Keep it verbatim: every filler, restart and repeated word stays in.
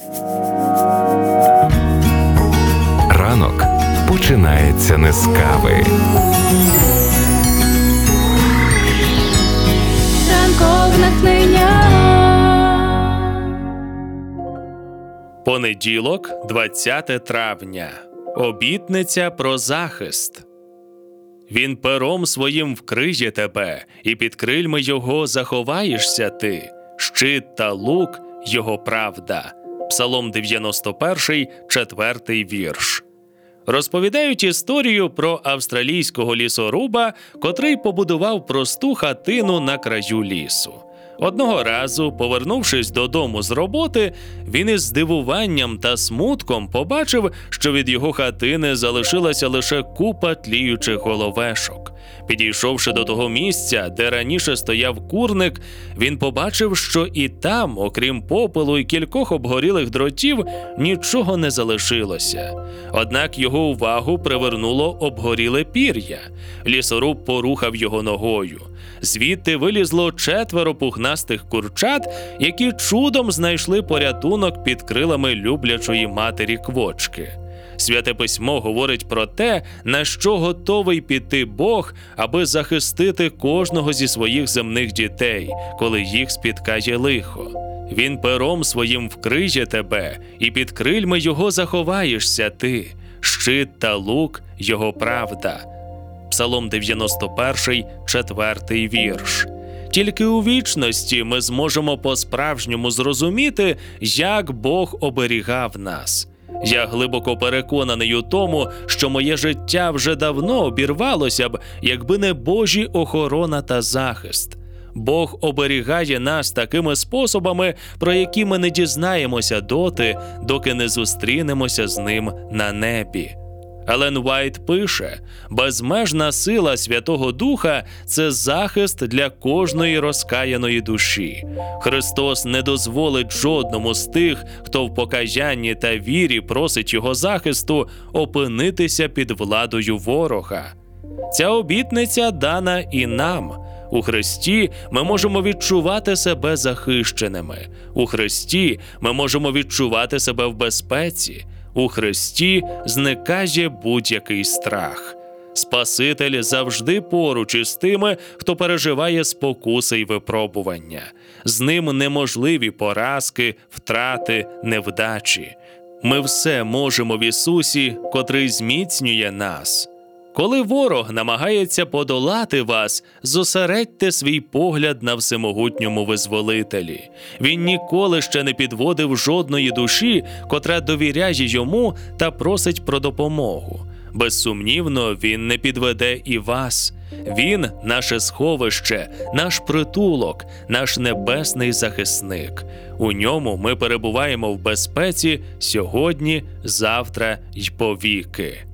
Ранок починається не з кави. Ранкове натхнення. Понеділок, двадцяте травня. Обітниця про захист. Він пером своїм вкриє тебе, і під крильми його заховаєшся ти. Щит та лук – його правда. Псалом дев'яносто перший, четвертий вірш. Розповідають історію про австралійського лісоруба, котрий побудував просту хатину на краю лісу. Одного разу, повернувшись додому з роботи, він із здивуванням та смутком побачив, що від його хатини залишилася лише купа тліючих головешок. Підійшовши до того місця, де раніше стояв курник, він побачив, що і там, окрім попелу і кількох обгорілих дротів, нічого не залишилося. Однак його увагу привернуло обгоріле пір'я. Лісоруб порухав його ногою. Звідти вилізло четверо пухнастих курчат, які чудом знайшли порятунок під крилами люблячої матері квочки. Святе письмо говорить про те, на що готовий піти Бог, аби захистити кожного зі своїх земних дітей, коли їх спіткає лихо. Він пером своїм вкриє тебе, і під крильми його заховаєшся ти. Щит та лук – його правда. Псалом дев'яносто перший, четвертий вірш. Тільки у вічності ми зможемо по-справжньому зрозуміти, як Бог оберігав нас. Я глибоко переконаний у тому, що моє життя вже давно обірвалося б, якби не Божі охорона та захист. Бог оберігає нас такими способами, про які ми не дізнаємося доти, доки не зустрінемося з ним на небі. Елен Уайт пише: «Безмежна сила Святого Духа – це захист для кожної розкаяної душі. Христос не дозволить жодному з тих, хто в покаянні та вірі просить Його захисту, опинитися під владою ворога». Ця обітниця дана і нам. У Христі ми можемо відчувати себе захищеними. У Христі ми можемо відчувати себе в безпеці. У Христі зникає будь-який страх. Спаситель завжди поруч із тими, хто переживає спокуси й випробування. З ним неможливі поразки, втрати, невдачі. Ми все можемо в Ісусі, котрий зміцнює нас. Коли ворог намагається подолати вас, зосередьте свій погляд на всемогутньому Визволителі. Він ніколи ще не підводив жодної душі, котра довіряє йому та просить про допомогу. Безсумнівно, він не підведе і вас. Він – наше сховище, наш притулок, наш небесний захисник. У ньому ми перебуваємо в безпеці сьогодні, завтра й повіки.